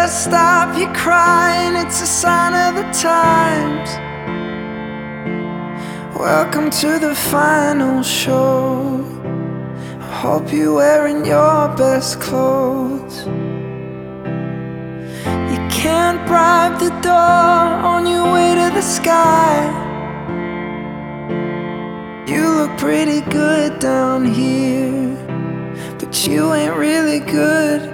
Just stop your crying, it's a sign of the times. Welcome to the final show. I hope you're wearing your best clothes. You can't bribe the door on your way to the sky. You look pretty good down here, but you ain't really good.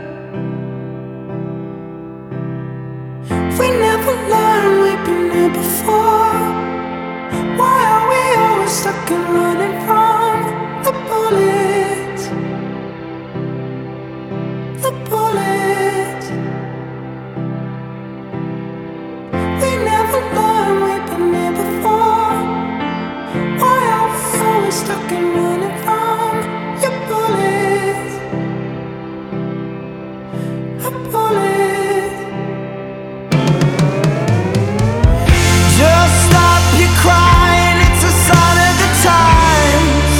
We never learned, we've been here before. Why are we always stuck and running from the bullets? The bullets. We never learned, we've been here before. Why are we always stuck and running from your bullets? The bullets. Just stop your crying, it's a sign of the times.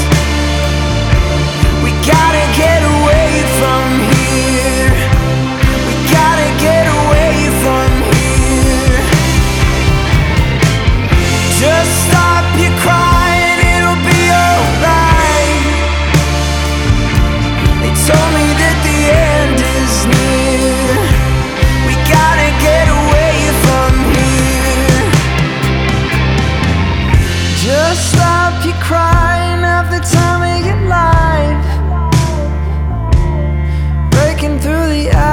We gotta get away from here. We gotta get away from here. Just stop your crying, it'll be alright. They told me that the end is near. We gotta get away from here. Just stop your crying, have the time of your life. Breaking through the